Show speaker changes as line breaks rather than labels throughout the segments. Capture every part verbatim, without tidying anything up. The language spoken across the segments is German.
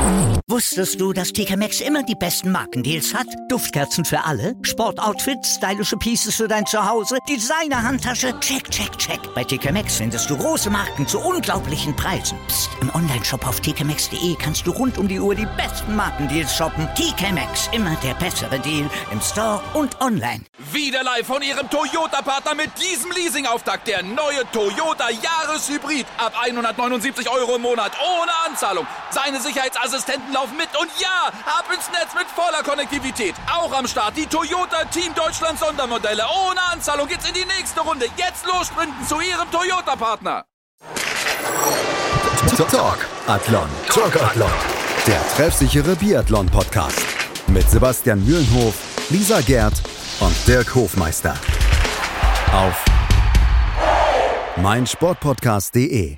Wusstest du, dass T K Maxx immer die besten Markendeals hat? Duftkerzen für alle, Sportoutfits, stylische Pieces für dein Zuhause, Designer-Handtasche, check, check, check. Bei T K Maxx findest du große Marken zu unglaublichen Preisen. Psst. Im Onlineshop auf t k maxx punkt d e kannst du rund um die Uhr die besten Markendeals shoppen. T K Maxx, immer der bessere Deal im Store und online.
Wieder live von Ihrem Toyota-Partner mit diesem Leasing-Auftakt. Der neue Toyota Jahreshybrid. Ab hundertneunundsiebzig Euro im Monat. Ohne Anzahlung. Seine Sicherheitsassistenten laufen mit. Und ja, ab ins Netz mit voller Konnektivität. Auch am Start die Toyota Team Deutschland Sondermodelle. Ohne Anzahlung geht's in die nächste Runde. Jetzt los sprinten zu Ihrem Toyota-Partner.
Talk Athlon. Talk Athlon. Der treffsichere Biathlon-Podcast. Mit Sebastian Mühlenhof, Lisa Gerd und Dirk Hofmeister. Auf meinsportpodcast punkt de.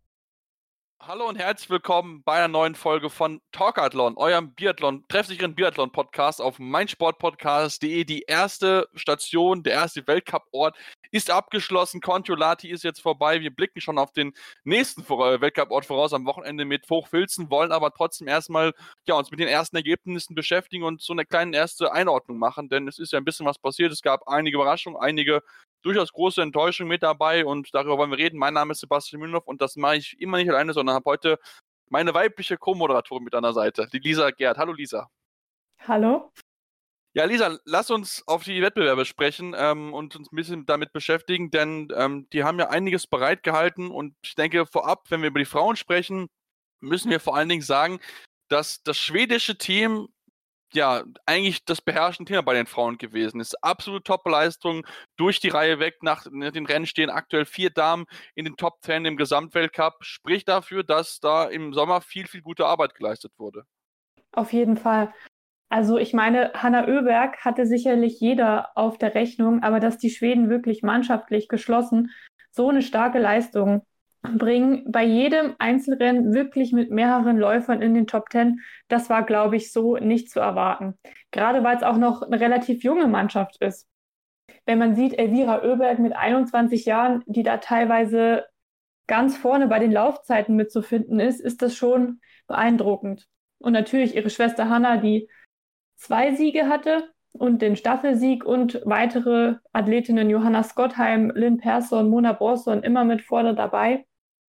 Hallo und herzlich willkommen bei einer neuen Folge von Talkathlon, eurem Biathlon, treffsicheren Biathlon-Podcast auf meinsportpodcast punkt de. Die erste Station, der erste Weltcup-Ort ist abgeschlossen. Kontiolahti ist jetzt vorbei. Wir blicken schon auf den nächsten Weltcup-Ort voraus am Wochenende mit Hochfilzen, wollen aber trotzdem erstmal ja, uns mit den ersten Ergebnissen beschäftigen und so eine kleine erste Einordnung machen, denn es ist ja ein bisschen was passiert. Es gab einige Überraschungen, einige durchaus große Enttäuschung mit dabei und darüber wollen wir reden. Mein Name ist Sebastian Mühlenhof und das mache ich immer nicht alleine, sondern habe heute meine weibliche Co-Moderatorin mit an der Seite, die Lisa Gerd. Hallo Lisa.
Hallo.
Ja, Lisa, lass uns auf die Wettbewerbe sprechen ähm, und uns ein bisschen damit beschäftigen, denn ähm, die haben ja einiges bereitgehalten und ich denke vorab, wenn wir über die Frauen sprechen, müssen wir vor allen Dingen sagen, dass das schwedische Team ja, eigentlich das beherrschende Thema bei den Frauen gewesen ist. Absolute Top-Leistung durch die Reihe weg. Nach den Rennen stehen aktuell vier Damen in den Top Ten im Gesamtweltcup. Spricht dafür, dass da im Sommer viel, viel gute Arbeit geleistet wurde.
Auf jeden Fall. Also ich meine, Hanna Öberg hatte sicherlich jeder auf der Rechnung, aber dass die Schweden wirklich mannschaftlich geschlossen so eine starke Leistung bringen, bei jedem Einzelrennen wirklich mit mehreren Läufern in den Top Ten, das war, glaube ich, so nicht zu erwarten. Gerade weil es auch noch eine relativ junge Mannschaft ist. Wenn man sieht, Elvira Öberg mit einundzwanzig Jahren, die da teilweise ganz vorne bei den Laufzeiten mitzufinden ist, ist das schon beeindruckend. Und natürlich ihre Schwester Hanna, die zwei Siege hatte und den Staffelsieg und weitere Athletinnen, Johanna Skottheim, Lynn Persson, Mona Borsson, immer mit vorne dabei.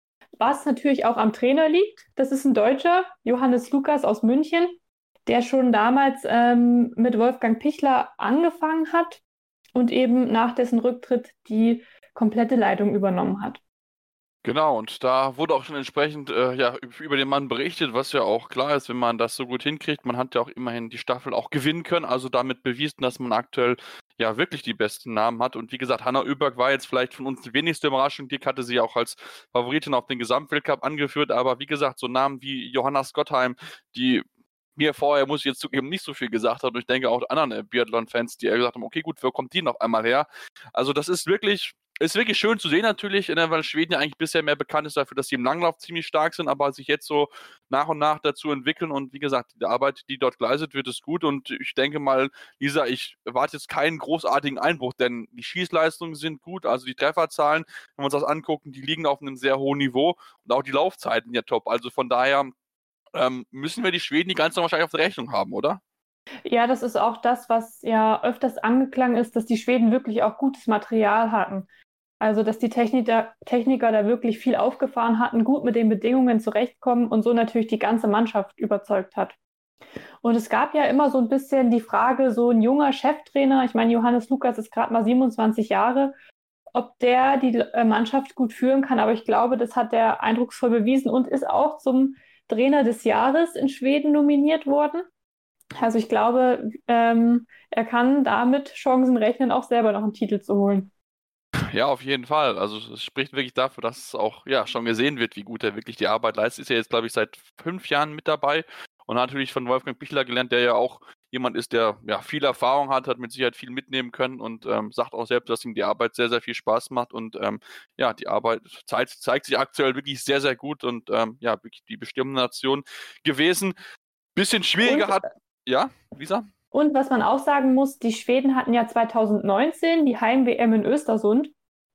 Was natürlich auch am Trainer liegt, das ist ein Deutscher, Johannes Lukas aus München, der schon damals ähm, mit Wolfgang Pichler angefangen hat und eben nach dessen Rücktritt die komplette Leitung übernommen hat.
Genau, und da wurde auch schon entsprechend äh, ja, über den Mann berichtet, was ja auch klar ist, wenn man das so gut hinkriegt. Man hat ja auch immerhin die Staffel auch gewinnen können, also damit bewiesen, dass man aktuell ja wirklich die besten Namen hat. Und wie gesagt, Hanna Öberg war jetzt vielleicht von uns die wenigste Überraschung. Dirk hatte sie auch als Favoritin auf den Gesamtweltcup angeführt, aber wie gesagt, so Namen wie Johanna Skottheim, die mir vorher, muss ich jetzt zugeben, nicht so viel gesagt hat. Und ich denke auch anderen Biathlon-Fans, die gesagt haben, okay, gut, wo kommt die noch einmal her? Also das ist wirklich... Ist wirklich schön zu sehen natürlich, weil Schweden ja eigentlich bisher mehr bekannt ist dafür, dass sie im Langlauf ziemlich stark sind, aber sich jetzt so nach und nach dazu entwickeln und wie gesagt, die Arbeit, die dort geleistet wird, ist gut und ich denke mal, Lisa, ich erwarte jetzt keinen großartigen Einbruch, denn die Schießleistungen sind gut, also die Trefferzahlen, wenn wir uns das angucken, die liegen auf einem sehr hohen Niveau und auch die Laufzeiten ja top, also von daher ähm, müssen wir die Schweden die ganze Zeit wahrscheinlich auf der Rechnung haben, oder?
Ja, das ist auch das, was ja öfters angeklungen ist, dass die Schweden wirklich auch gutes Material hatten. Also, dass die Techniker, Techniker da wirklich viel aufgefahren hatten, gut mit den Bedingungen zurechtkommen und so natürlich die ganze Mannschaft überzeugt hat. Und es gab ja immer so ein bisschen die Frage, so ein junger Cheftrainer, ich meine, Johannes Lukas ist gerade mal siebenundzwanzig Jahre, ob der die Mannschaft gut führen kann, aber ich glaube, das hat er eindrucksvoll bewiesen und ist auch zum Trainer des Jahres in Schweden nominiert worden. Also ich glaube, ähm, er kann damit Chancen rechnen, auch selber noch einen Titel zu holen.
Ja, auf jeden Fall. Also es spricht wirklich dafür, dass es auch ja schon gesehen wird, wie gut er wirklich die Arbeit leistet. Ist ja jetzt, glaube ich, seit fünf Jahren mit dabei und hat natürlich von Wolfgang Pichler gelernt, der ja auch jemand ist, der ja viel Erfahrung hat, hat mit Sicherheit viel mitnehmen können und ähm, sagt auch selbst, dass ihm die Arbeit sehr, sehr viel Spaß macht und ähm, ja, die Arbeit zeigt, zeigt sich aktuell wirklich sehr, sehr gut und ähm, ja, wirklich die bestimmende Nation gewesen. Bisschen schwieriger
und,
hat... Ja, Lisa?
Und was man auch sagen muss, die Schweden hatten ja zweitausendneunzehn die Heim-W M in Östersund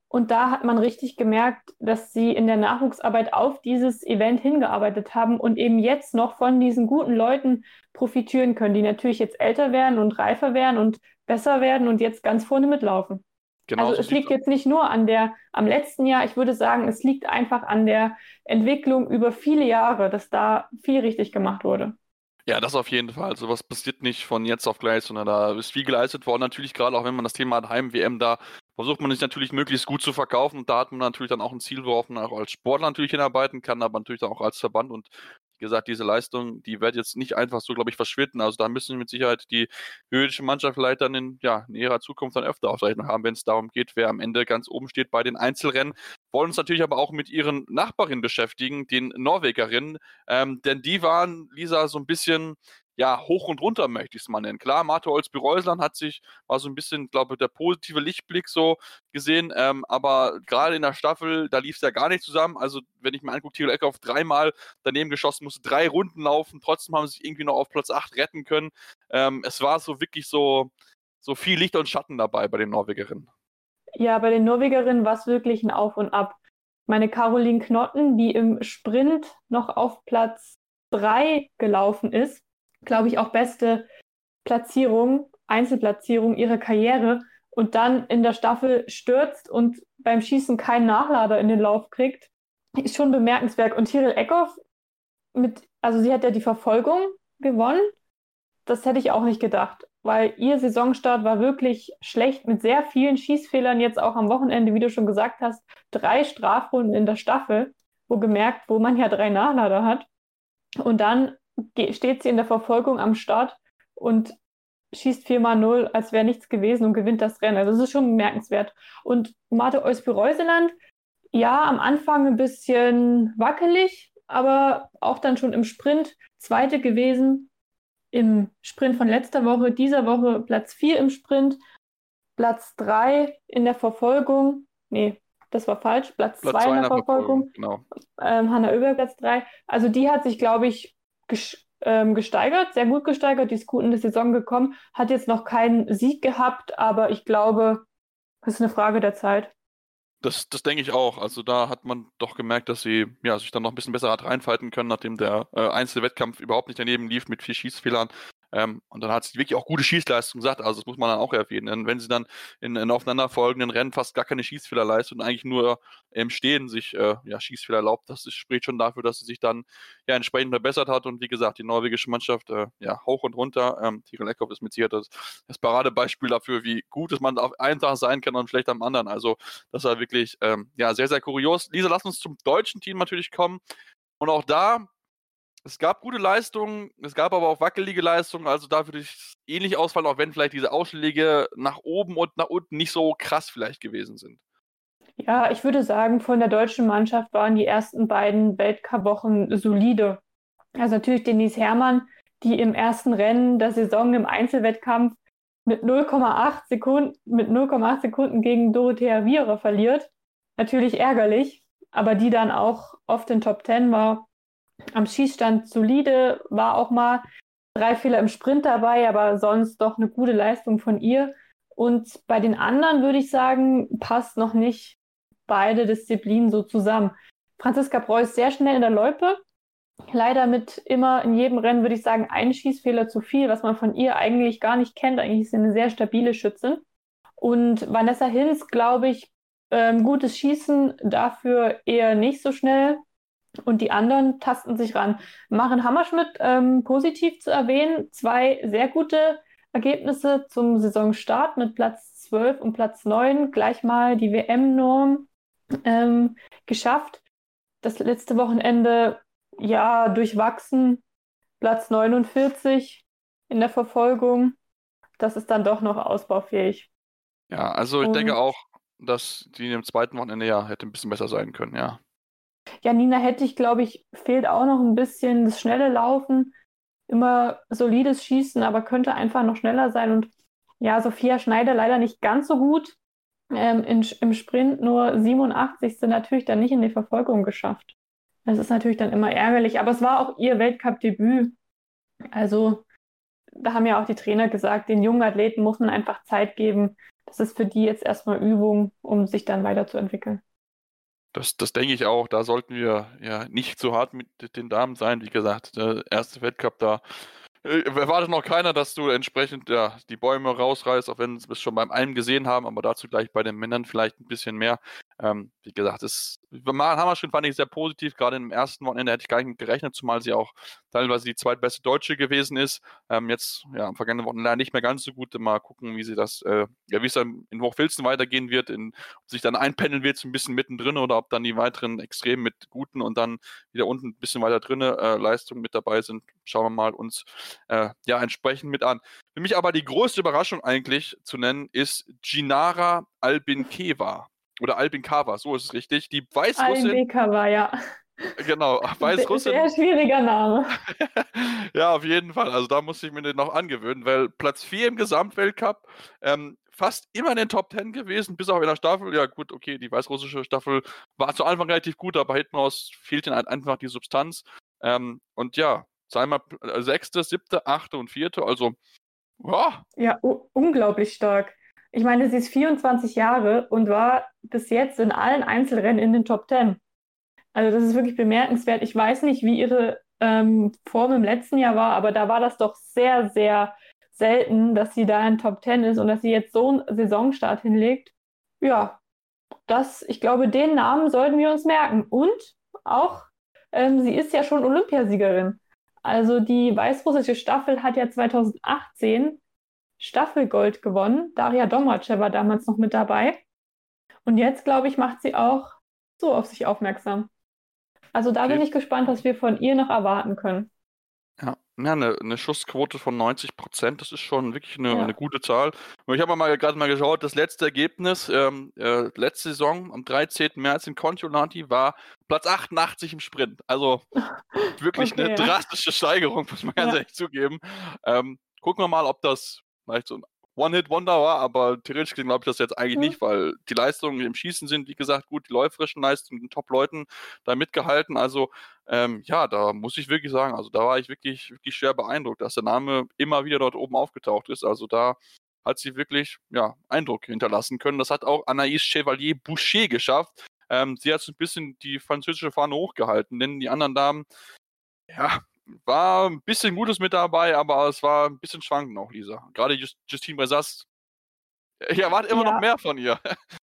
Und da hat man richtig gemerkt, dass sie in der Nachwuchsarbeit auf dieses Event hingearbeitet haben und eben jetzt noch von diesen guten Leuten profitieren können, die natürlich jetzt älter werden und reifer werden und besser werden und jetzt ganz vorne mitlaufen.
Genau
Also
so
es
sieht's
liegt jetzt nicht nur an der, am letzten Jahr, ich würde sagen, es liegt einfach an der Entwicklung über viele Jahre, dass da viel richtig gemacht wurde.
Ja, das auf jeden Fall. Also was passiert nicht von jetzt auf gleich, sondern da ist viel geleistet worden. Natürlich gerade auch wenn man das Thema hat, Heim-W M, da versucht man sich natürlich möglichst gut zu verkaufen. Und da hat man natürlich dann auch ein Ziel, worauf man auch als Sportler natürlich hinarbeiten kann, aber natürlich auch als Verband. Und wie gesagt, diese Leistung, die wird jetzt nicht einfach so, glaube ich, verschwinden. Also da müssen mit Sicherheit die jüdische Mannschaft vielleicht dann in, ja, in ihrer Zukunft dann öfter auf Rechnung haben, wenn es darum geht, wer am Ende ganz oben steht bei den Einzelrennen. Wollen uns natürlich aber auch mit ihren Nachbarinnen beschäftigen, den Norwegerinnen. Ähm, denn die waren, Lisa, so ein bisschen ja, hoch und runter, möchte ich es mal nennen. Klar, Marte Olsby-Reusland hat sich, war so ein bisschen, glaube ich, der positive Lichtblick so gesehen, ähm, aber gerade in der Staffel, da lief es ja gar nicht zusammen. Also, wenn ich mir angucke, Tirol Eckhoff dreimal daneben geschossen, musste drei Runden laufen, trotzdem haben sie sich irgendwie noch auf Platz acht retten können. Ähm, es war so wirklich so, so viel Licht und Schatten dabei bei den Norwegerinnen.
Ja, bei den Norwegerinnen war es wirklich ein Auf und Ab. Meine Caroline Knotten, die im Sprint noch auf Platz drei gelaufen ist, glaube ich, auch beste Platzierung, Einzelplatzierung ihrer Karriere und dann in der Staffel stürzt und beim Schießen keinen Nachlader in den Lauf kriegt, ist schon bemerkenswert. Und Tirol Eckhoff, mit, also sie hat ja die Verfolgung gewonnen, das hätte ich auch nicht gedacht, weil ihr Saisonstart war wirklich schlecht mit sehr vielen Schießfehlern, jetzt auch am Wochenende, wie du schon gesagt hast, drei Strafrunden in der Staffel, wo gemerkt, wo man ja drei Nachlader hat. Und dann steht sie in der Verfolgung am Start und schießt viermal null, als wäre nichts gewesen und gewinnt das Rennen. Also das ist schon bemerkenswert. Und Marte Olsby-Reusland, ja, am Anfang ein bisschen wackelig, aber auch dann schon im Sprint Zweite gewesen. Im Sprint von letzter Woche, dieser Woche Platz vier im Sprint, Platz drei in der Verfolgung. Nee, das war falsch. Platz zwei in der Verfolgung.
Genau.
Ähm, Hanna Oeberg Platz drei. Also die hat sich, glaube ich, ges- ähm, gesteigert, sehr gut gesteigert. Die ist gut in die Saison gekommen. Hat jetzt noch keinen Sieg gehabt, aber ich glaube, das ist eine Frage der Zeit.
Das, das denke ich auch. Also da hat man doch gemerkt, dass sie ja, sich dann noch ein bisschen besser hat reinfalten können, nachdem der äh, Einzelwettkampf überhaupt nicht daneben lief mit vier Schießfehlern. Ähm, und dann hat sie wirklich auch gute Schießleistung gesagt. Also das muss man dann auch erwähnen. Denn wenn sie dann in, in aufeinanderfolgenden Rennen fast gar keine Schießfehler leistet und eigentlich nur im Stehen sich äh, ja, Schießfehler erlaubt, das ist, spricht schon dafür, dass sie sich dann ja entsprechend verbessert hat. Und wie gesagt, die norwegische Mannschaft äh, ja hoch und runter. Ähm, Tirol Eckhoff ist mit Sicherheit das, das Paradebeispiel dafür, wie gut es man auf einen Tag sein kann und schlecht am anderen. Also das war wirklich ähm, ja, sehr, sehr kurios. Lisa, lass uns zum deutschen Team natürlich kommen. Und auch da, es gab gute Leistungen, es gab aber auch wackelige Leistungen, also da würde ich ähnlich ausfallen, auch wenn vielleicht diese Ausschläge nach oben und nach unten nicht so krass vielleicht gewesen sind.
Ja, ich würde sagen, von der deutschen Mannschaft waren die ersten beiden Weltcup-Wochen solide. Also natürlich Denise Herrmann, die im ersten Rennen der Saison im Einzelwettkampf mit null Komma acht Sekunden, mit null Komma acht Sekunden gegen Dorothea Viera verliert. Natürlich ärgerlich, aber die dann auch oft in Top Ten war. Am Schießstand solide, war auch mal drei Fehler im Sprint dabei, aber sonst doch eine gute Leistung von ihr. Und bei den anderen würde ich sagen, passt noch nicht beide Disziplinen so zusammen. Franziska Preuß sehr schnell in der Loipe, leider mit immer in jedem Rennen, würde ich sagen, ein Schießfehler zu viel, was man von ihr eigentlich gar nicht kennt. Eigentlich ist sie eine sehr stabile Schützin. Und Vanessa Hinz, glaube ich, ähm, gutes Schießen, dafür eher nicht so schnell. Und die anderen tasten sich ran. Maren Hammerschmidt, ähm, positiv zu erwähnen, zwei sehr gute Ergebnisse zum Saisonstart mit Platz zwölf und Platz neun, gleich mal die W M-Norm ähm, geschafft. Das letzte Wochenende, ja, durchwachsen, Platz neunundvierzig in der Verfolgung. Das ist dann doch noch ausbaufähig.
Ja, also ich
und,
denke auch, dass die im zweiten Wochenende ja hätte ein bisschen besser sein können, ja.
Ja, Nina Hettich, glaube ich, fehlt auch noch ein bisschen das schnelle Laufen. Immer solides Schießen, aber könnte einfach noch schneller sein. Und ja, Sophia Schneider leider nicht ganz so gut. Ähm, in, Im Sprint nur siebenundachtzig sind natürlich dann nicht in die Verfolgung geschafft. Das ist natürlich dann immer ärgerlich. Aber es war auch ihr Weltcup-Debüt. Also da haben ja auch die Trainer gesagt, den jungen Athleten muss man einfach Zeit geben, das ist für die jetzt erstmal Übung, um sich dann weiterzuentwickeln.
Das, das denke ich auch. Da sollten wir ja nicht zu hart mit den Damen sein. Wie gesagt, der erste Weltcup, da äh, erwartet noch keiner, dass du entsprechend ja, die Bäume rausreißt, auch wenn wir es schon beim einen gesehen haben, aber dazu gleich bei den Männern vielleicht ein bisschen mehr. Ähm, wie gesagt, das Hammerschmidt fand ich sehr positiv. Gerade im ersten Wochenende hätte ich gar nicht mit gerechnet, zumal sie auch teilweise die zweitbeste Deutsche gewesen ist. Ähm, jetzt ja am vergangenen Wochenende leider nicht mehr ganz so gut. Mal gucken, wie sie das, äh, ja, wie es dann in Hochfilzen weitergehen wird, in, ob sich dann einpendeln wird, so ein bisschen mittendrin oder ob dann die weiteren Extremen mit guten und dann wieder unten ein bisschen weiter drin äh, Leistungen mit dabei sind. Schauen wir mal uns äh, ja entsprechend mit an. Für mich aber die größte Überraschung eigentlich zu nennen ist Ginara Albinkeva. Oder Albinkava, so ist es richtig. Die Weißrussin.
Albinkava, ja.
Genau, Weißrussin.
Sehr schwieriger Name.
Ja, auf jeden Fall. Also da musste ich mir den noch angewöhnen, weil Platz vier im Gesamtweltcup, ähm, fast immer in den Top Ten gewesen, bis auf in der Staffel. Ja gut, okay, die weißrussische Staffel war zu Anfang relativ gut, aber hinten raus fehlt ihnen halt einfach die Substanz. Ähm, und ja, zweimal äh, sechste, siebte, achte und vierte, also ja.
Ja, u- unglaublich stark. Ich meine, sie ist vierundzwanzig Jahre und war bis jetzt in allen Einzelrennen in den Top Ten. Also das ist wirklich bemerkenswert. Ich weiß nicht, wie ihre ähm, Form im letzten Jahr war, aber da war das doch sehr, sehr selten, dass sie da in Top Ten ist und dass sie jetzt so einen Saisonstart hinlegt. Ja, das, ich glaube, den Namen sollten wir uns merken. Und auch, ähm, sie ist ja schon Olympiasiegerin. Also die weißrussische Staffel hat ja zweitausendachtzehn Staffelgold gewonnen. Daria Domracheva war damals noch mit dabei. Und jetzt, glaube ich, macht sie auch so auf sich aufmerksam. Also da
Okay.
bin ich gespannt, was wir von ihr noch erwarten können.
Ja, ja eine, eine Schussquote von neunzig Prozent, das ist schon wirklich eine,
Ja.
eine gute Zahl. Und ich habe mal gerade mal geschaut, das letzte Ergebnis, ähm, äh, letzte Saison am dreizehnten März in Kontiolahti war Platz achtundachtzig im Sprint. Also wirklich
Okay,
eine
ja.
drastische Steigerung, muss man ganz
Ja.
ehrlich zugeben. Ähm, gucken wir mal, ob das vielleicht so ein One-Hit-Wonder war, aber theoretisch gesehen glaube ich das jetzt eigentlich
Mhm.
nicht, weil die Leistungen im Schießen sind, wie gesagt, gut, die läuferischen Leistungen, den Top-Leuten da mitgehalten. Also ähm, ja, da muss ich wirklich sagen, also da war ich wirklich, wirklich schwer beeindruckt, dass der Name immer wieder dort oben aufgetaucht ist. Also da hat sie wirklich ja, Eindruck hinterlassen können. Das hat auch Anaïs Chevalier-Boucher geschafft. Ähm, sie hat so ein bisschen die französische Fahne hochgehalten, denn die anderen Damen, ja, war ein bisschen Gutes mit dabei, aber es war ein bisschen schwankend auch, Lisa. Gerade Just, Justine Bressas, ich erwarte immer
Ja.
noch mehr von ihr.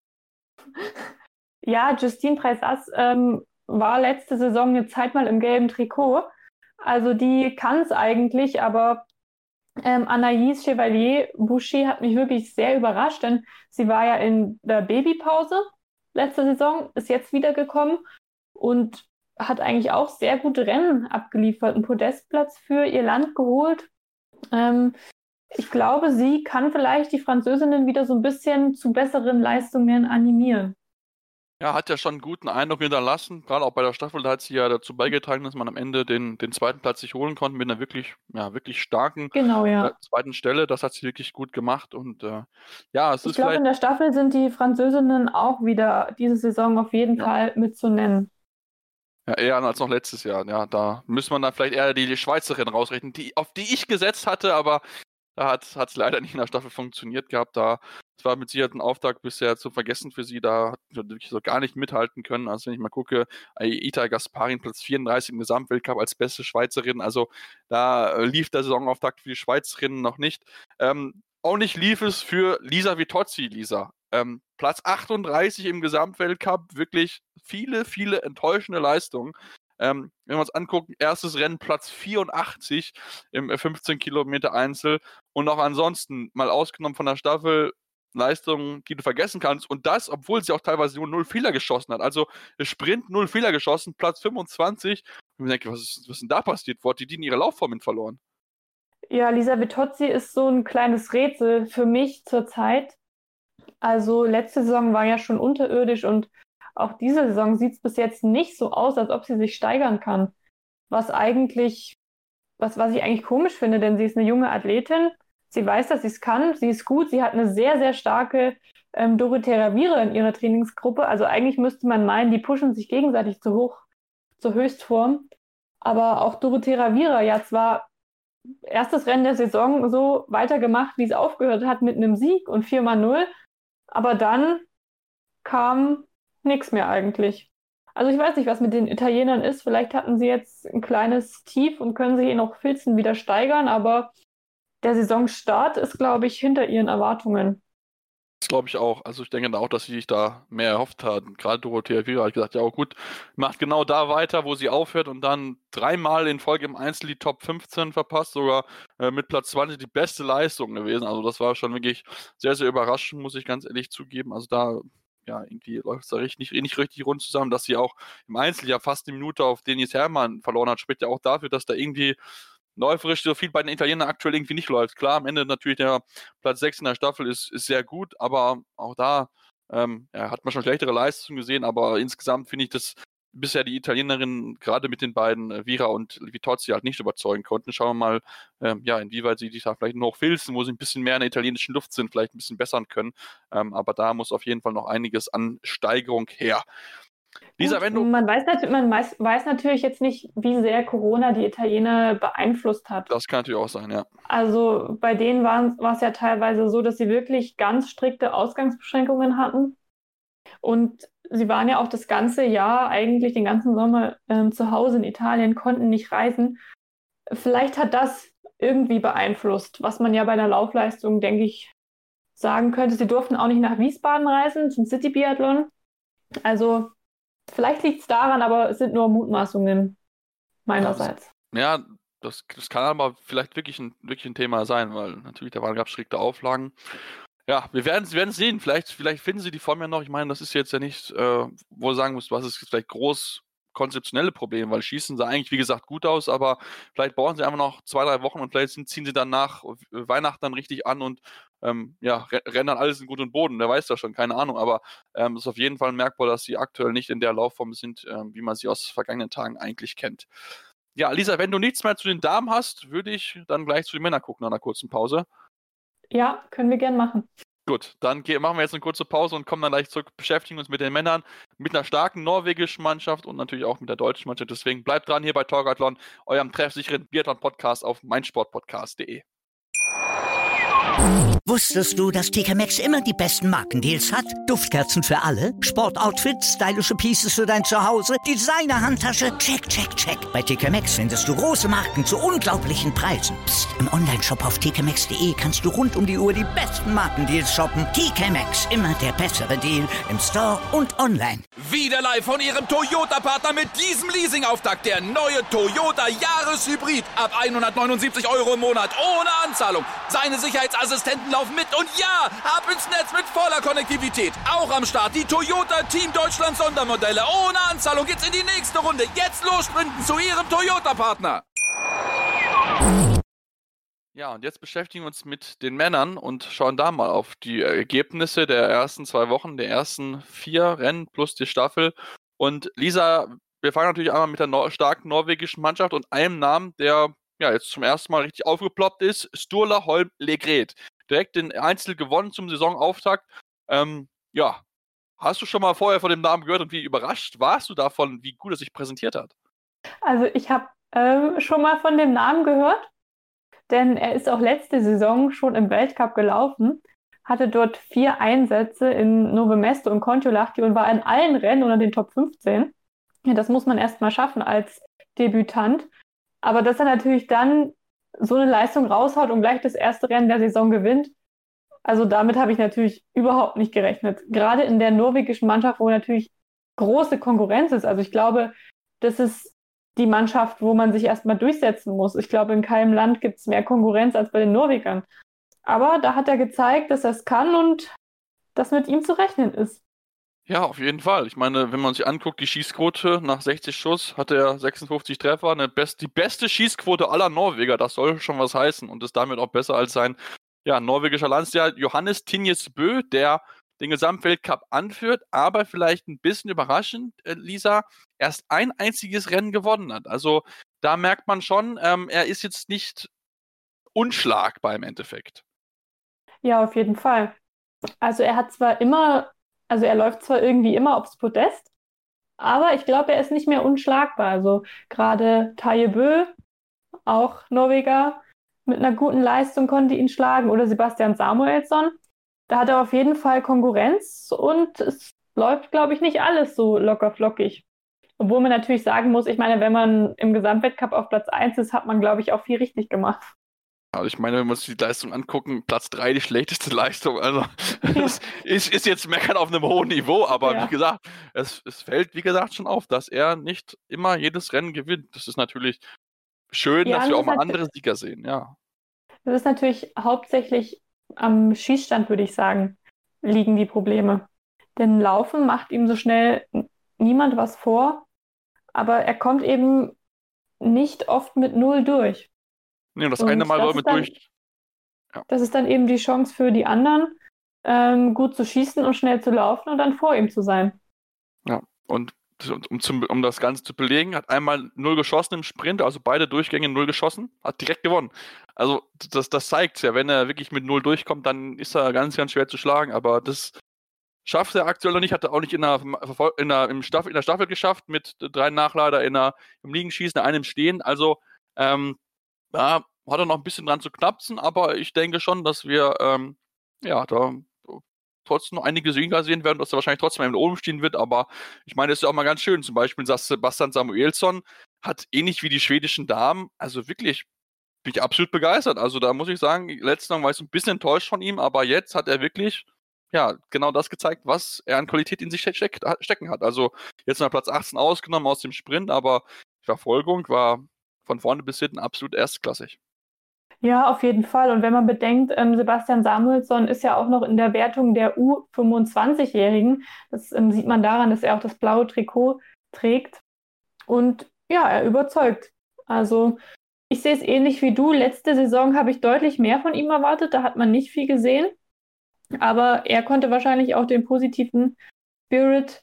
Ja, Justine Preis-Ass ähm, war letzte Saison eine Zeit mal im gelben Trikot. Also die kann es eigentlich, aber ähm, Anaïs Chevalier-Boucher hat mich wirklich sehr überrascht, denn sie war ja in der Babypause letzte Saison, ist jetzt wiedergekommen und hat eigentlich auch sehr gute Rennen abgeliefert, einen Podestplatz für ihr Land geholt. Ähm, ich glaube, sie kann vielleicht die Französinnen wieder so ein bisschen zu besseren Leistungen animieren.
Ja, hat ja schon einen guten Eindruck hinterlassen. Gerade auch bei der Staffel, da hat sie ja dazu beigetragen, dass man am Ende den, den zweiten Platz sich holen konnte mit einer wirklich, ja, wirklich starken
Genau, ja.
äh, zweiten Stelle. Das hat sie wirklich gut gemacht. Und äh, ja, es
Ich
ist
glaube,
vielleicht.
in der Staffel sind die Französinnen auch wieder diese Saison auf jeden
Ja.
Fall mit zu nennen.
Ja, eher als noch letztes Jahr. Ja, da müsste man dann vielleicht eher die, die Schweizerin rausrechnen, die, auf die ich gesetzt hatte, aber da hat es leider nicht in der Staffel funktioniert gehabt. Da es war mit Sicherheit ein Auftakt bisher zu vergessen für sie. Da hat sie wirklich so gar nicht mithalten können. Also wenn ich mal gucke, Aita Gasparin Platz vierunddreißig im Gesamtweltcup als beste Schweizerin. Also da äh, lief der Saisonauftakt für die Schweizerinnen noch nicht. Ähm, auch nicht lief es für Lisa Vitozzi, Lisa. Ähm, Platz achtunddreißig im Gesamtweltcup, wirklich viele, viele enttäuschende Leistungen. Ähm, wenn wir uns angucken, erstes Rennen Platz vierundachtzig im fünfzehn Kilometer Einzel und auch ansonsten mal ausgenommen von der Staffel Leistungen, die du vergessen kannst und das, obwohl sie auch teilweise nur null Fehler geschossen hat. Also Sprint null Fehler geschossen, Platz fünfundzwanzig. Und ich denke, was ist, was ist denn da passiert? Wo hat die die in ihre Laufformen verloren?
Ja, Lisa Vitozzi ist so ein kleines Rätsel für mich zurzeit. Also letzte Saison war ja schon unterirdisch und auch diese Saison sieht es bis jetzt nicht so aus, als ob sie sich steigern kann. Was eigentlich, was, was ich eigentlich komisch finde, denn sie ist eine junge Athletin. Sie weiß, dass sie es kann. Sie ist gut. Sie hat eine sehr, sehr starke ähm, Dorothea Viera in ihrer Trainingsgruppe. Also eigentlich müsste man meinen, die pushen sich gegenseitig zu hoch, zur Höchstform. Aber auch Dorothea Viera ja zwar erstes Rennen der Saison so weitergemacht, wie es aufgehört hat, mit einem Sieg und vier mal null. Aber dann kam nichts mehr eigentlich. Also ich weiß nicht, was mit den Italienern ist. Vielleicht hatten sie jetzt ein kleines Tief und können sich noch Filzen wieder steigern, aber der Saisonstart ist, glaube ich, hinter ihren Erwartungen.
Das glaube ich auch. Also ich denke auch, dass sie sich da mehr erhofft hatten. Gerade Dorothea Viera hat gesagt, ja auch gut, macht genau da weiter, wo sie aufhört und dann dreimal in Folge im Einzel die Top fünfzehn verpasst, sogar äh, mit Platz zwanzig die beste Leistung gewesen. Also das war schon wirklich sehr, sehr überraschend, muss ich ganz ehrlich zugeben. Also da, ja, irgendwie läuft es da richtig, nicht, nicht richtig rund zusammen, dass sie auch im Einzel ja fast eine Minute auf Denis Herrmann verloren hat, spricht ja auch dafür, dass da irgendwie läuferisch so viel bei den Italienern aktuell irgendwie nicht läuft. Klar, am Ende natürlich der Platz sechs in der Staffel ist, ist sehr gut, aber auch da ähm, ja, hat man schon schlechtere Leistungen gesehen, aber insgesamt finde ich, dass bisher die Italienerinnen gerade mit den beiden äh, Vira und Vitozzi halt nicht überzeugen konnten. Schauen wir mal, ähm, ja, inwieweit sie sich da vielleicht noch filzen, wo sie ein bisschen mehr in der italienischen Luft sind, vielleicht ein bisschen bessern können. Ähm, aber da muss auf jeden Fall noch einiges an Steigerung her. Lisa,
Gut,
wenn du...
man weiß, nat- man weiß, weiß natürlich jetzt nicht, wie sehr Corona die Italiener beeinflusst hat.
Das kann natürlich auch sein, ja.
Also bei denen waren- war es ja teilweise so, dass sie wirklich ganz strikte Ausgangsbeschränkungen hatten. Und sie waren ja auch das ganze Jahr, eigentlich den ganzen Sommer ähm, zu Hause in Italien, konnten nicht reisen. Vielleicht hat das irgendwie beeinflusst, was man ja bei der Laufleistung, denke ich, sagen könnte. Sie durften auch nicht nach Wiesbaden reisen zum City-Biathlon. Also vielleicht liegt es daran, aber es sind nur Mutmaßungen meinerseits.
Ja, das, das kann aber vielleicht wirklich ein, wirklich ein Thema sein, weil natürlich da waren gab strikte Auflagen. Ja, wir werden wir werden sehen. Vielleicht, vielleicht finden sie die Form ja noch. Ich meine, das ist jetzt ja nicht, äh, wo du sagen musst, was ist vielleicht groß konzeptionelle Problem, weil schießen sah eigentlich, wie gesagt, gut aus, aber vielleicht brauchen sie einfach noch zwei, drei Wochen und vielleicht sind, ziehen sie dann nach Weihnachten dann richtig an und ähm, ja, re- rennen dann alles in Grund und Boden. Wer weiß das schon, keine Ahnung, aber ähm, es ist auf jeden Fall merkbar, dass sie aktuell nicht in der Laufform sind, ähm, wie man sie aus vergangenen Tagen eigentlich kennt. Ja, Lisa, wenn du nichts mehr zu den Damen hast, würde ich dann gleich zu den Männern gucken nach einer kurzen Pause.
Ja, können wir gern machen.
Gut, dann ge- machen wir jetzt eine kurze Pause und kommen dann gleich zurück, beschäftigen uns mit den Männern, mit einer starken norwegischen Mannschaft und natürlich auch mit der deutschen Mannschaft. Deswegen bleibt dran hier bei Torgathlon, eurem treffsicheren Biathlon-Podcast auf meinsportpodcast punkt de.
Wusstest du, dass T K Maxx immer die besten Markendeals hat? Duftkerzen für alle, Sportoutfits, stylische Pieces für dein Zuhause, Designer-Handtasche, check, check, check. Bei T K Maxx findest du große Marken zu unglaublichen Preisen. Psst. Im Onlineshop auf t k maxx punkt de kannst du rund um die Uhr die besten Markendeals shoppen. T K Maxx, immer der bessere Deal im Store und online.
Wieder live von Ihrem Toyota-Partner mit diesem Leasing-Auftakt. Der neue Toyota Jahreshybrid. Ab hundertneunundsiebzig Euro im Monat ohne Anzahlung. Seine Sicherheitsassistenten laufen mit und ja, ab ins Netz mit voller Konnektivität. Auch am Start die Toyota Team Deutschland Sondermodelle. Ohne Anzahlung geht's in die nächste Runde. Jetzt los sprinten zu Ihrem Toyota-Partner.
Ja, und jetzt beschäftigen wir uns mit den Männern und schauen da mal auf die Ergebnisse der ersten zwei Wochen, der ersten vier Rennen plus die Staffel. Und Lisa, wir fangen natürlich einmal mit der nor- starken norwegischen Mannschaft und einem Namen, der ja jetzt zum ersten Mal richtig aufgeploppt ist, Sturla Holm Legret. Direkt den Einzel gewonnen zum Saisonauftakt. Ähm, ja, hast du schon mal vorher von dem Namen gehört und wie überrascht warst du davon, wie gut er sich präsentiert hat?
Also ich habe ähm, schon mal von dem Namen gehört, denn er ist auch letzte Saison schon im Weltcup gelaufen, hatte dort vier Einsätze in Novo Mesto und Kontiolahti und war in allen Rennen unter den Top fünfzehn. Ja, das muss man erst mal schaffen als Debütant. Aber dass er natürlich dann so eine Leistung raushaut und gleich das erste Rennen der Saison gewinnt, also damit habe ich natürlich überhaupt nicht gerechnet. Gerade in der norwegischen Mannschaft, wo natürlich große Konkurrenz ist. Also ich glaube, das ist die Mannschaft, wo man sich erstmal durchsetzen muss. Ich glaube, in keinem Land gibt es mehr Konkurrenz als bei den Norwegern. Aber da hat er gezeigt, dass er es kann und dass mit ihm zu rechnen ist.
Ja, auf jeden Fall. Ich meine, wenn man sich anguckt, die Schießquote nach sechzig Schuss hatte er sechsundfünfzig Treffer, eine best, die beste Schießquote aller Norweger. Das soll schon was heißen und ist damit auch besser als sein ja, norwegischer Landsjahr Johannes Tinjes Bø, der den Gesamtweltcup anführt, aber vielleicht ein bisschen überraschend, äh, Lisa, erst ein einziges Rennen gewonnen hat. Also da merkt man schon, ähm, er ist jetzt nicht unschlagbar im Endeffekt.
Ja, auf jeden Fall. Also er hat zwar immer, also er läuft zwar irgendwie immer aufs Podest, aber ich glaube, er ist nicht mehr unschlagbar. Also gerade Taje Bø, auch Norweger, mit einer guten Leistung konnte ihn schlagen, oder Sebastian Samuelsson. da hat er auf jeden Fall Konkurrenz und es läuft, glaube ich, nicht alles so locker flockig. Obwohl man natürlich sagen muss, ich meine, wenn man im Gesamtweltcup auf Platz eins ist, hat man, glaube ich, auch viel richtig gemacht.
Also ich meine, wenn wir uns die Leistung angucken, Platz drei die schlechteste Leistung. Also
Ja.
es ist, ist jetzt meckern auf einem hohen Niveau, aber
Ja.
wie gesagt, es, es fällt, wie gesagt, schon auf, dass er nicht immer jedes Rennen gewinnt. Das ist natürlich schön,
Ja,
dass
das
wir auch
ist
mal
nat-
andere Sieger sehen, ja.
Das ist natürlich hauptsächlich am Schießstand, würde ich sagen, liegen die Probleme. Denn Laufen macht ihm so schnell n- niemand was vor, aber er kommt eben nicht oft mit Null durch.
Nee, und das
Und
eine Mal
das
soll
ist
mit
dann,
durch. Ja.
das ist dann eben die Chance für die anderen, ähm, gut zu schießen und schnell zu laufen und dann vor ihm zu sein.
Ja, und um, zum, um das Ganze zu belegen, hat einmal null geschossen im Sprint, also beide Durchgänge null geschossen, hat direkt gewonnen. Also das, das zeigt ja, wenn er wirklich mit null durchkommt, dann ist er ganz, ganz schwer zu schlagen, aber das schafft er aktuell noch nicht, hat er auch nicht in der, in der, im Staffel, in der Staffel geschafft, mit drei Nachlader in der, im Liegenschießen, einem Stehen, also ähm, da hat er noch ein bisschen dran zu knapsen, aber ich denke schon, dass wir ähm, ja, da trotzdem noch einige Sieger sehen werden, dass er wahrscheinlich trotzdem einmal oben stehen wird, aber ich meine, es ist ja auch mal ganz schön. Zum Beispiel Sebastian Samuelsson hat ähnlich wie die schwedischen Damen, also wirklich, bin ich absolut begeistert. Also da muss ich sagen, letztes Mal war ich so ein bisschen enttäuscht von ihm, aber jetzt hat er wirklich, ja, genau das gezeigt, was er an Qualität in sich steck, stecken hat. Also jetzt nach Platz achtzehn ausgenommen aus dem Sprint, aber die Verfolgung war von vorne bis hinten absolut erstklassig.
Ja, auf jeden Fall. Und wenn man bedenkt, ähm, Sebastian Samuelsson ist ja auch noch in der Wertung der U fünfundzwanzig-Jährigen. Das ähm, sieht man daran, dass er auch das blaue Trikot trägt. Und ja, er überzeugt. Also ich sehe es ähnlich wie du. Letzte Saison habe ich deutlich mehr von ihm erwartet. Da hat man nicht viel gesehen. Aber er konnte wahrscheinlich auch den positiven Spirit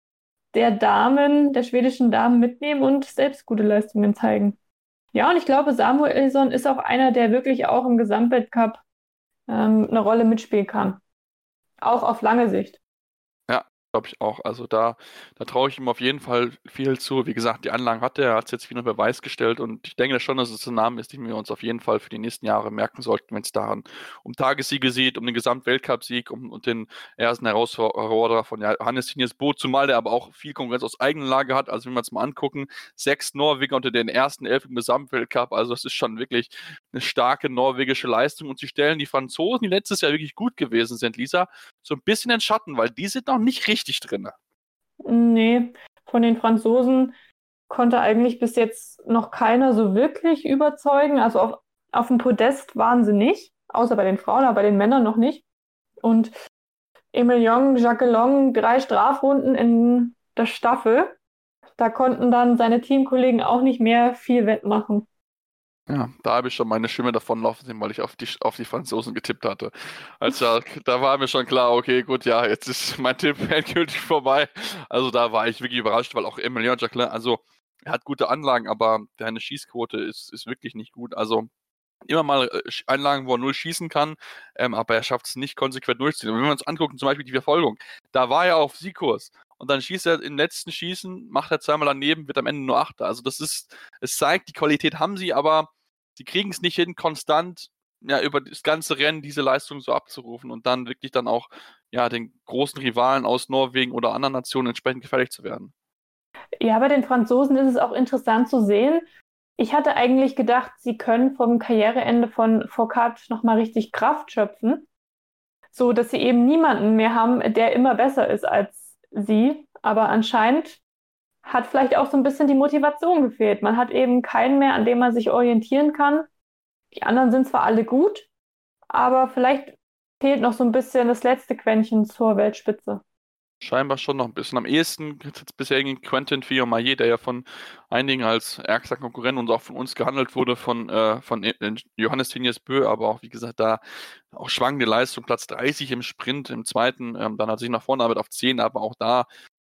der Damen, der schwedischen Damen mitnehmen und selbst gute Leistungen zeigen. Ja, und ich glaube, Samuelsson ist auch einer, der wirklich auch im Gesamtweltcup ähm, eine Rolle mitspielen kann. Auch auf lange Sicht.
Ja, glaube ich auch. Also da, da traue ich ihm auf jeden Fall viel zu. Wie gesagt, die Anlagen hat er, er hat es jetzt wieder unter Beweis gestellt und ich denke schon, dass es ein Name ist, den wir uns auf jeden Fall für die nächsten Jahre merken sollten, wenn es daran um Tagessiege sieht, um den Gesamtweltcup-Sieg um, und den ersten Herausforderer von Johannes Tinius Bo, zumal der aber auch viel Konkurrenz aus eigener Lage hat. Also wenn wir uns mal angucken, sechs Norweger unter den ersten elf im Gesamtweltcup, also das ist schon wirklich eine starke norwegische Leistung und sie stellen die Franzosen, die letztes Jahr wirklich gut gewesen sind, Lisa, so ein bisschen in Schatten, weil die sind noch nicht richtig drin.
Nee, von den Franzosen konnte eigentlich bis jetzt noch keiner so wirklich überzeugen. Also auf, auf dem Podest waren sie nicht, außer bei den Frauen, aber bei den Männern noch nicht. Und Emilien Jacquelin, drei Strafrunden in der Staffel. Da konnten dann seine Teamkollegen auch nicht mehr viel wettmachen.
Ja, da habe ich schon meine Stimme davonlaufen sehen, weil ich auf die, auf die Franzosen getippt hatte. Also da war mir schon klar, okay, gut, ja, jetzt ist mein Tipp endgültig vorbei. Also da war ich wirklich überrascht, weil auch Emilien Jacquelin, also er hat gute Anlagen, aber seine Schießquote ist, ist wirklich nicht gut. Also immer mal äh, Einlagen, wo er null schießen kann, ähm, aber er schafft es nicht konsequent durchzuziehen. Und wenn wir uns angucken, zum Beispiel die Verfolgung, da war er auf Siegkurs und dann schießt er im letzten Schießen, macht er zweimal daneben, wird am Ende nur Achter. Also das ist, es zeigt, die Qualität haben sie, aber sie kriegen es nicht hin, konstant ja, über das ganze Rennen diese Leistung so abzurufen und dann wirklich dann auch ja, den großen Rivalen aus Norwegen oder anderen Nationen entsprechend gefährlich zu werden.
Ja, bei den Franzosen ist es auch interessant zu sehen. Ich hatte eigentlich gedacht, sie können vom Karriereende von Fourcade nochmal richtig Kraft schöpfen, so dass sie eben niemanden mehr haben, der immer besser ist als sie. Aber anscheinend hat vielleicht auch so ein bisschen die Motivation gefehlt. Man hat eben keinen mehr, an dem man sich orientieren kann. Die anderen sind zwar alle gut, aber vielleicht fehlt noch so ein bisschen das letzte Quäntchen zur Weltspitze.
Scheinbar schon noch ein bisschen. Am ehesten jetzt bisher gegen Quentin Fillon-Maillet, der ja von einigen als ärgster Konkurrent und auch von uns gehandelt wurde, von, äh, von Johannes Tinius Bö, aber auch, wie gesagt, da auch schwankende Leistung, Platz dreißig im Sprint, im zweiten, ähm, dann hat sich nach vorne arbeitet auf zehn, aber auch da,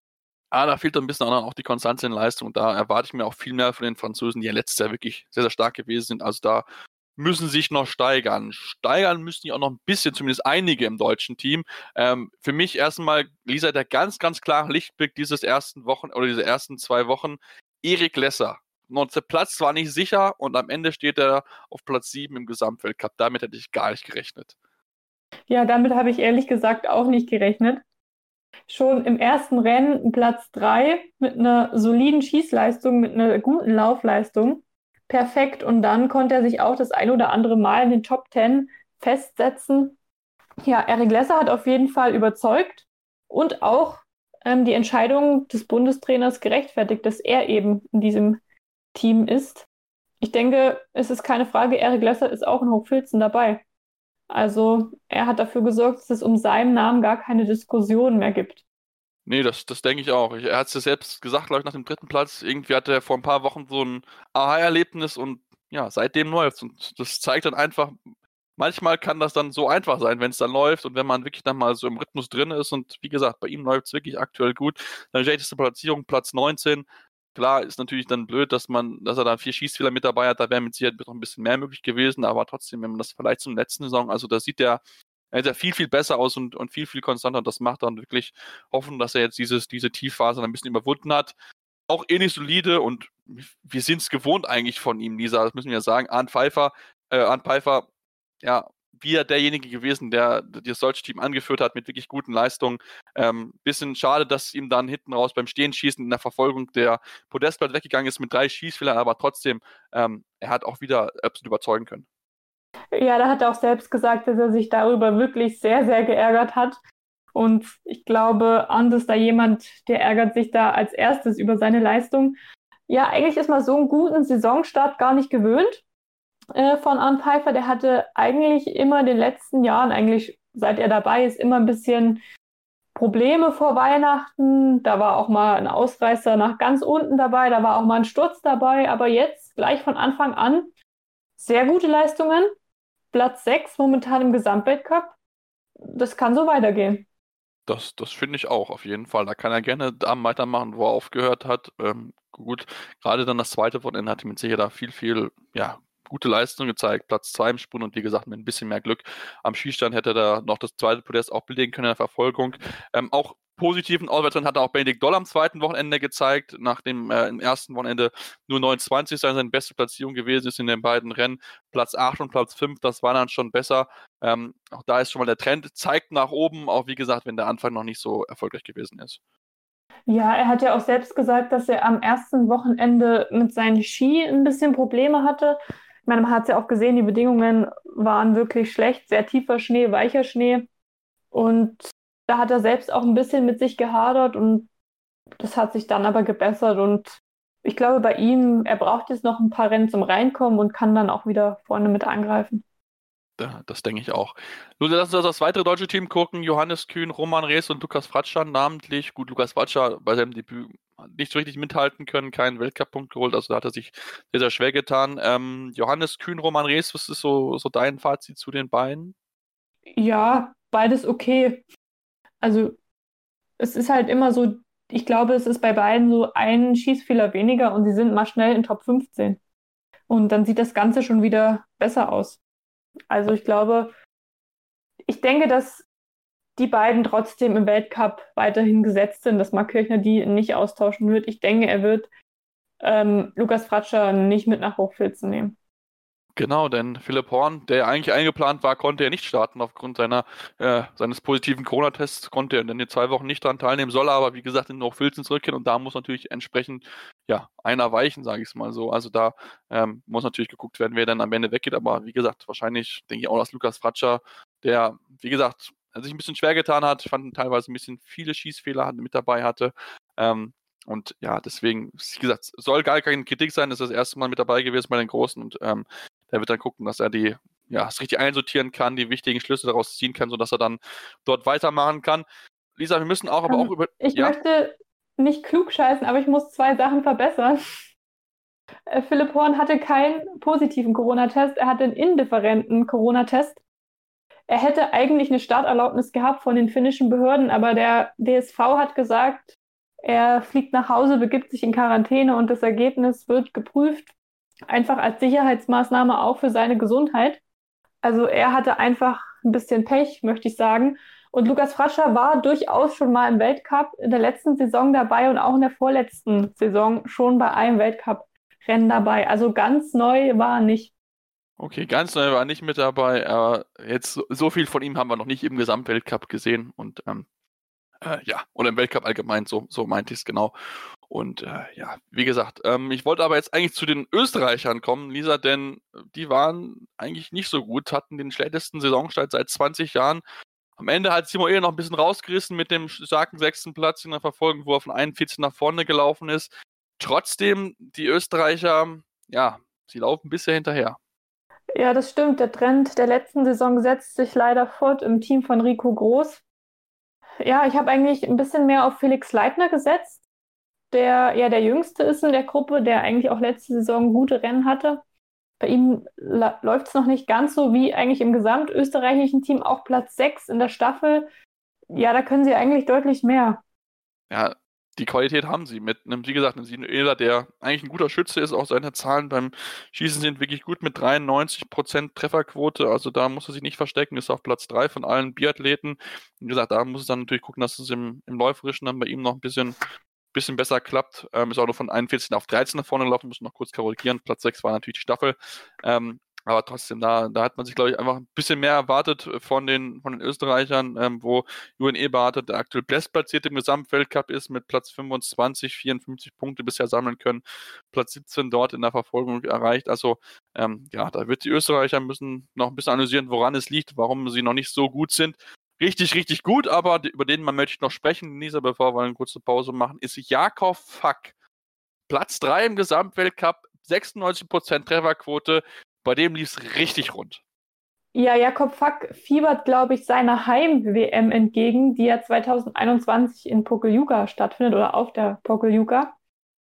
ah, da fehlt ein bisschen auch die Konstanz in Leistung und da erwarte ich mir auch viel mehr von den Franzosen, die ja letztes Jahr wirklich sehr, sehr stark gewesen sind. Also da müssen sich noch steigern. Steigern müssen die auch noch ein bisschen, zumindest einige im deutschen Team. Ähm, für mich erstmal, Lisa, der ganz, ganz klare Lichtblick dieses ersten Wochen oder diese ersten zwei Wochen, Erik Lesser. Und der Platz war nicht sicher und am Ende steht er auf Platz sieben im Gesamtweltcup. Damit hätte ich gar nicht gerechnet.
Ja, damit habe ich ehrlich gesagt auch nicht gerechnet. Schon im ersten Rennen Platz drei mit einer soliden Schießleistung, mit einer guten Laufleistung. Perfekt. Und dann konnte er sich auch das ein oder andere Mal in den Top Ten festsetzen. Ja, Eric Lesser hat auf jeden Fall überzeugt und auch ähm, die Entscheidung des Bundestrainers gerechtfertigt, dass er eben in diesem Team ist. Ich denke, es ist keine Frage, Eric Lesser ist auch in Hochfilzen dabei. Also er hat dafür gesorgt, dass es um seinen Namen gar keine Diskussion mehr gibt.
Nee, das, das denke ich auch. Ich, er hat es ja selbst gesagt, glaube ich, nach dem dritten Platz. Irgendwie hatte er vor ein paar Wochen so ein Aha-Erlebnis und ja, seitdem läuft's. Und das zeigt dann einfach, manchmal kann das dann so einfach sein, wenn es dann läuft und wenn man wirklich dann mal so im Rhythmus drin ist. Und wie gesagt, bei ihm läuft es wirklich aktuell gut. Seine schlechteste Platzierung, Platz neunzehn. Klar, ist natürlich dann blöd, dass man, dass er da vier Schießfehler mit dabei hat. Da wäre mit Sicherheit noch ein bisschen mehr möglich gewesen. Aber trotzdem, wenn man das vielleicht zum letzten Saison, also da sieht der, er sieht ja viel, viel besser aus und, und viel, viel konstanter. Und das macht dann wirklich hoffen, dass er jetzt dieses, diese Tiefphase ein bisschen überwunden hat. Auch ähnlich solide und wir sind es gewohnt eigentlich von ihm, Lisa, das müssen wir ja sagen. Arndt Pfeiffer, äh, Arndt Pfeiffer, ja, wieder derjenige gewesen, der das deutsche Team angeführt hat mit wirklich guten Leistungen. Ähm, bisschen schade, dass ihm dann hinten raus beim Stehenschießen in der Verfolgung der Podestplatz weggegangen ist mit drei Schießfehlern, aber trotzdem, ähm, er hat auch wieder absolut überzeugen können.
Ja, da hat er auch selbst gesagt, dass er sich darüber wirklich sehr, sehr geärgert hat. Und ich glaube, Arndt ist da jemand, der ärgert sich da als erstes über seine Leistung. Ja, eigentlich ist man so einen guten Saisonstart gar nicht gewöhnt äh, von Arndt Pfeiffer. Der hatte eigentlich immer in den letzten Jahren, eigentlich seit er dabei ist, immer ein bisschen Probleme vor Weihnachten. Da war auch mal ein Ausreißer nach ganz unten dabei, da war auch mal ein Sturz dabei. Aber jetzt gleich von Anfang an sehr gute Leistungen. Platz sechs momentan im Gesamtweltcup. Das kann so weitergehen.
Das, das finde ich auch, auf jeden Fall. Da kann er gerne da weitermachen, wo er aufgehört hat. Ähm, gut, gerade dann das zweite Wochenende hat ihm mit Sicherheit da viel, viel, ja, gute Leistung gezeigt. Platz zwei im Sprint und wie gesagt, mit ein bisschen mehr Glück am Schießstand hätte er da noch das zweite Podest auch belegen können in der Verfolgung. Ähm, auch positiven Auswärtsrennen hat er auch Benedikt Doll am zweiten Wochenende gezeigt, nachdem äh, im ersten Wochenende nur neunundzwanzig sein, seine beste Platzierung gewesen ist in den beiden Rennen. Platz acht und Platz fünf, das war dann schon besser. Ähm, auch da ist schon mal der Trend, zeigt nach oben, auch wie gesagt, wenn der Anfang noch nicht so erfolgreich gewesen ist.
Ja, er hat ja auch selbst gesagt, dass er am ersten Wochenende mit seinen Ski ein bisschen Probleme hatte. Ich meine, man hat es ja auch gesehen, die Bedingungen waren wirklich schlecht, sehr tiefer Schnee, weicher Schnee. Und da hat er selbst auch ein bisschen mit sich gehadert und das hat sich dann aber gebessert. Und ich glaube bei ihm, er braucht jetzt noch ein paar Rennen zum Reinkommen und kann dann auch wieder vorne mit angreifen.
Ja, das denke ich auch. Nun, lass uns das weitere deutsche Team gucken. Johannes Kühn, Roman Rees und Lukas Fratscher namentlich. Gut, Lukas Fratscher bei seinem Debüt nicht so richtig mithalten können, keinen Weltcup-Punkt geholt, also da hat er sich sehr, sehr schwer getan. Ähm, Johannes Kühn, Roman Rees, was ist so, so dein Fazit zu den beiden?
Ja, beides okay. Also es ist halt immer so, ich glaube, es ist bei beiden so ein Schießfehler weniger und sie sind mal schnell in Top fünfzehn. Und dann sieht das Ganze schon wieder besser aus. Also ich glaube, ich denke, dass die beiden trotzdem im Weltcup weiterhin gesetzt sind, dass Marc Kirchner die nicht austauschen wird. Ich denke, er wird ähm, Lukas Fratscher nicht mit nach Hochfilzen nehmen.
Genau, denn Philipp Horn, der eigentlich eingeplant war, konnte er nicht starten aufgrund seiner, äh, seines positiven Corona-Tests, konnte er in den zwei Wochen nicht daran teilnehmen, soll aber, wie gesagt, in Hochfilzen zurückkehren und da muss natürlich entsprechend, ja, einer weichen, sage ich es mal so. Also da ähm, muss natürlich geguckt werden, wer dann am Ende weggeht, aber wie gesagt, wahrscheinlich denke ich auch, dass Lukas Fratscher, der, wie gesagt, sich ein bisschen schwer getan hat, ich fand teilweise ein bisschen viele Schießfehler mit dabei hatte, ähm, und ja, deswegen, wie gesagt, soll gar keine Kritik sein, das ist das erste Mal mit dabei gewesen bei den Großen und ähm, der wird dann gucken, dass er die, ja, es richtig einsortieren kann, die wichtigen Schlüsse daraus ziehen kann, sodass er dann dort weitermachen kann. Lisa, wir müssen auch aber
Ähm,
auch über...
Ich
ja?
möchte nicht klug scheißen, aber ich muss zwei Sachen verbessern. Äh, Philipp Horn hatte keinen positiven Corona-Test, er hatte einen indifferenten Corona-Test. Er hätte eigentlich eine Starterlaubnis gehabt von den finnischen Behörden, aber der D S V hat gesagt, er fliegt nach Hause, begibt sich in Quarantäne und das Ergebnis wird geprüft, einfach als Sicherheitsmaßnahme auch für seine Gesundheit. Also er hatte einfach ein bisschen Pech, möchte ich sagen. Und Lukas Fratscher war durchaus schon mal im Weltcup in der letzten Saison dabei und auch in der vorletzten Saison schon bei einem Weltcup-Rennen dabei. Also ganz neu war er nicht.
Okay, ganz neu war er nicht mit dabei, aber jetzt so, so viel von ihm haben wir noch nicht im Gesamtweltcup gesehen und ähm, äh, ja, oder im Weltcup allgemein, so, so meinte ich es genau. Und äh, ja, wie gesagt, ähm, ich wollte aber jetzt eigentlich zu den Österreichern kommen, Lisa, denn die waren eigentlich nicht so gut, hatten den schlechtesten Saisonstart seit zwanzig Jahren. Am Ende hat Simon Ehe noch ein bisschen rausgerissen mit dem starken sechsten Platz in der Verfolgung, wo er von einundvierzig nach vorne gelaufen ist. Trotzdem, die Österreicher, ja, sie laufen bisher hinterher.
Ja, das stimmt. Der Trend der letzten Saison setzt sich leider fort im Team von Rico Groß. Ja, ich habe eigentlich ein bisschen mehr auf Felix Leitner gesetzt, der ja der Jüngste ist in der Gruppe, der eigentlich auch letzte Saison gute Rennen hatte. Bei ihm läuft es noch nicht ganz so wie eigentlich im gesamtösterreichischen Team, auch Platz sechs in der Staffel. Ja, da können sie eigentlich deutlich mehr.
Ja, die Qualität haben sie mit einem, wie gesagt, einem Sinuela, der eigentlich ein guter Schütze ist. Auch seine Zahlen beim Schießen sind wirklich gut mit dreiundneunzig Prozent Trefferquote. Also da muss er sich nicht verstecken, ist auf Platz drei von allen Biathleten. Wie gesagt, da muss es dann natürlich gucken, dass es im, im Läuferischen dann bei ihm noch ein bisschen, bisschen besser klappt. Ähm, ist auch nur von einundvierzig auf dreizehn nach vorne gelaufen, muss noch kurz korrigieren. Platz sechs war natürlich die Staffel. Ähm, Aber trotzdem, da, da hat man sich, glaube ich, einfach ein bisschen mehr erwartet von den, von den Österreichern, ähm, wo Julian Eberhardt, der aktuell bestplatziert im Gesamtweltcup ist, mit Platz fünfundzwanzig, vierundfünfzig Punkte bisher sammeln können, Platz siebzehn dort in der Verfolgung erreicht. Also ähm, ja, da wird die Österreicher müssen noch ein bisschen analysieren, woran es liegt, warum sie noch nicht so gut sind. Richtig, richtig gut, aber über den man möchte noch sprechen, Lisa, bevor wir eine kurze Pause machen, ist Jakob Fack. Platz drei im Gesamtweltcup, sechsundneunzig Prozent Trefferquote. Bei dem lief es richtig rund.
Ja, Jakob Fack fiebert, glaube ich, seiner Heim-W M entgegen, die ja zwanzig einundzwanzig in Pokljuka stattfindet oder auf der Pokljuka.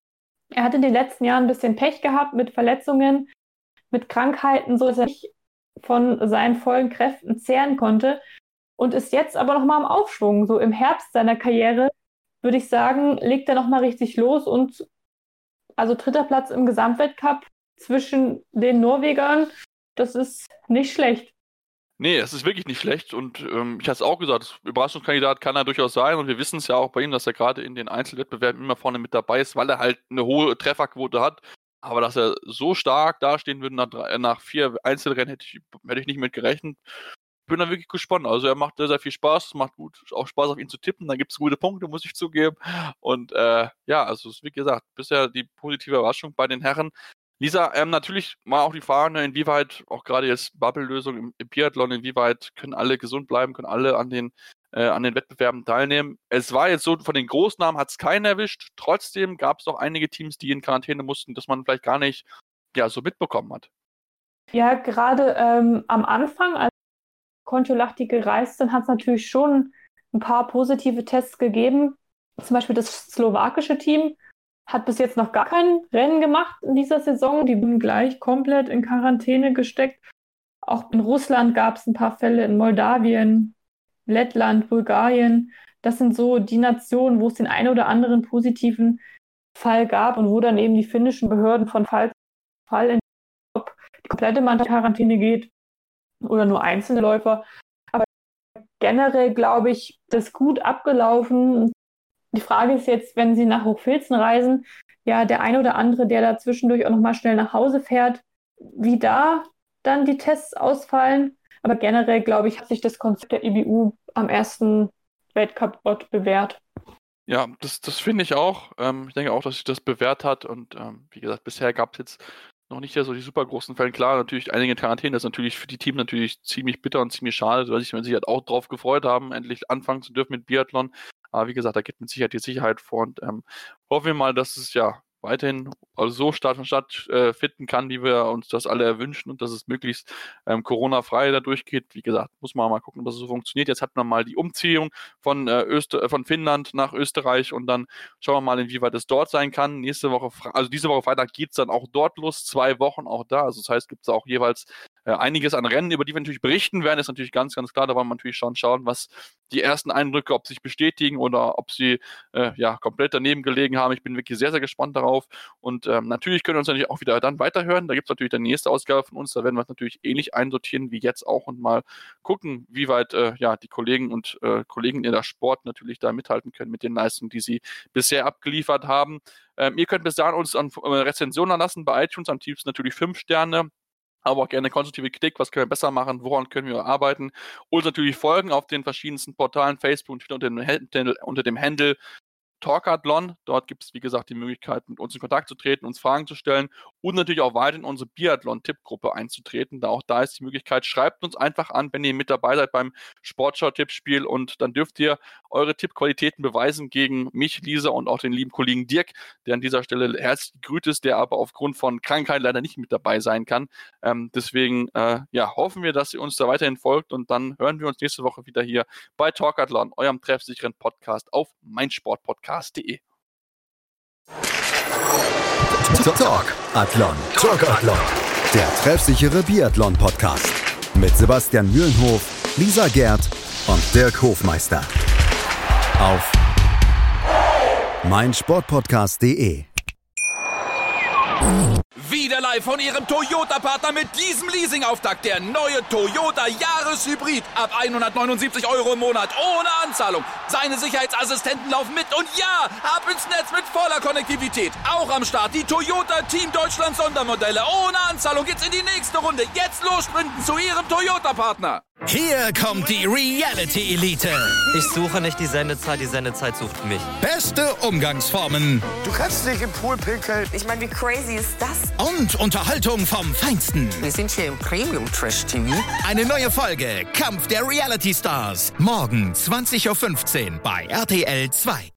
Er hat in den letzten Jahren ein bisschen Pech gehabt mit Verletzungen, mit Krankheiten, so dass er nicht von seinen vollen Kräften zehren konnte und ist jetzt aber nochmal im Aufschwung. So im Herbst seiner Karriere, würde ich sagen, legt er nochmal richtig los und also dritter Platz im Gesamtweltcup zwischen den Norwegern, das ist nicht schlecht.
Nee, das ist wirklich nicht schlecht und ähm, ich hatte es auch gesagt, Überraschungskandidat kann er durchaus sein und wir wissen es ja auch bei ihm, dass er gerade in den Einzelwettbewerben immer vorne mit dabei ist, weil er halt eine hohe Trefferquote hat, aber dass er so stark dastehen würde nach, drei, nach vier Einzelrennen, hätte ich, hätte ich nicht mit gerechnet. Ich bin da wirklich gespannt, also er macht sehr, sehr viel Spaß, es macht gut, auch Spaß auf ihn zu tippen, da gibt es gute Punkte, muss ich zugeben und äh, ja, also es ist wie gesagt, bisher die positive Überraschung bei den Herren. Lisa, ähm, natürlich mal auch die Frage, ne, inwieweit, auch gerade jetzt Bubble-Lösung im, im Biathlon, inwieweit können alle gesund bleiben, können alle an den, äh, an den Wettbewerben teilnehmen. Es war jetzt so, von den Großnamen hat es keinen erwischt, trotzdem gab es auch einige Teams, die in Quarantäne mussten, dass man vielleicht gar nicht ja, so mitbekommen hat.
Ja, gerade ähm, am Anfang, als Kontiolahti gereist sind, hat es natürlich schon ein paar positive Tests gegeben. Zum Beispiel das slowakische Team hat bis jetzt noch gar kein Rennen gemacht in dieser Saison. Die wurden gleich komplett in Quarantäne gesteckt. Auch in Russland gab es ein paar Fälle, in Moldawien, Lettland, Bulgarien. Das sind so die Nationen, wo es den einen oder anderen positiven Fall gab und wo dann eben die finnischen Behörden von Fall zu Fall in ob die komplette Mannschaft in Quarantäne geht oder nur einzelne Läufer. Aber generell, glaube ich, das ist gut abgelaufen. Die Frage ist jetzt, wenn Sie nach Hochfilzen reisen, ja, der eine oder andere, der da zwischendurch auch nochmal schnell nach Hause fährt, wie da dann die Tests ausfallen. Aber generell, glaube ich, hat sich das Konzept der I B U am ersten Weltcup-Ort bewährt.
Ja, das, das finde ich auch. Ähm, ich denke auch, dass sich das bewährt hat. Und ähm, wie gesagt, bisher gab es jetzt noch nicht ja so die super großen Fälle. Klar, natürlich einige Quarantäne, das ist natürlich für die Teams natürlich ziemlich bitter und ziemlich schade, weil sich, wenn sie halt auch drauf gefreut haben, endlich anfangen zu dürfen mit Biathlon. Aber wie gesagt, da geht mit Sicherheit die Sicherheit vor und ähm, hoffen wir mal, dass es ja weiterhin also so Start von Start äh, finden kann, wie wir uns das alle erwünschen und dass es möglichst ähm, Corona-frei da durchgeht. Wie gesagt, muss man mal gucken, ob das so funktioniert. Jetzt hat man mal die Umziehung von, äh, Öster- von Finnland nach Österreich und dann schauen wir mal, inwieweit es dort sein kann. Nächste Woche, also diese Woche Freitag geht es dann auch dort los, zwei Wochen auch da. Also das heißt, gibt es auch jeweils äh, einiges an Rennen, über die wir natürlich berichten werden. Ist natürlich ganz, ganz klar, da wollen wir natürlich schon schauen, was die ersten Eindrücke, ob sich bestätigen oder ob sie äh, ja komplett daneben gelegen haben. Ich bin wirklich sehr, sehr gespannt darauf. Und ähm, natürlich können wir uns natürlich auch wieder dann weiterhören. Da gibt es natürlich die nächste Ausgabe von uns. Da werden wir es natürlich ähnlich einsortieren wie jetzt auch und mal gucken, wie weit äh, ja, die Kollegen und äh, Kollegen in der Sport natürlich da mithalten können mit den Leistungen, die sie bisher abgeliefert haben. Ähm, ihr könnt bis dahin uns an äh, Rezensionen lassen bei iTunes, am tiefsten natürlich fünf Sterne. aber auch gerne konstruktive Kritik, was können wir besser machen, woran können wir arbeiten. Und natürlich folgen auf den verschiedensten Portalen, Facebook und Twitter unter dem Handle, unter dem Handle Talkathlon. Dort gibt es, wie gesagt, die Möglichkeit, mit uns in Kontakt zu treten, uns Fragen zu stellen und natürlich auch weiter in unsere Biathlon-Tippgruppe einzutreten. Da auch da ist die Möglichkeit, schreibt uns einfach an, wenn ihr mit dabei seid beim Sportschau-Tippspiel, und dann dürft ihr eure Tippqualitäten beweisen gegen mich, Lisa, und auch den lieben Kollegen Dirk, der an dieser Stelle herzlich gegrüßt ist, der aber aufgrund von Krankheit leider nicht mit dabei sein kann. Ähm, deswegen äh, ja, hoffen wir, dass ihr uns da weiterhin folgt, und dann hören wir uns nächste Woche wieder hier bei Talkathlon, eurem treffsicheren Podcast auf meinsportpodcast punkt de.
Talkathlon. Talkathlon. Der treffsichere Biathlon-Podcast. Mit Sebastian Mühlenhof, Lisa Gerd und Dirk Hofmeister. Auf meinsportpodcast punkt de.
Wieder live von Ihrem Toyota-Partner mit diesem Leasing-Auftakt. Der neue Toyota Jahreshybrid. Ab hundertneunundsiebzig Euro im Monat. Ohne Anzahlung. Seine Sicherheitsassistenten laufen mit. Und ja, ab ins Netz mit voller Konnektivität. Auch am Start die Toyota Team Deutschland Sondermodelle. Ohne Anzahlung geht's in die nächste Runde. Jetzt los sprinten zu Ihrem Toyota-Partner.
Hier kommt die Reality-Elite.
Ich suche nicht die Sendezeit, die Sendezeit sucht mich.
Beste Umgangsformen.
Du kannst nicht im Pool pinkeln.
Ich meine, wie crazy ist das?
Und Unterhaltung vom Feinsten.
Wir sind hier im Premium-Trash-T V.
Eine neue Folge Kampf der Reality Stars. Morgen zwanzig Uhr fünfzehn bei R T L zwei.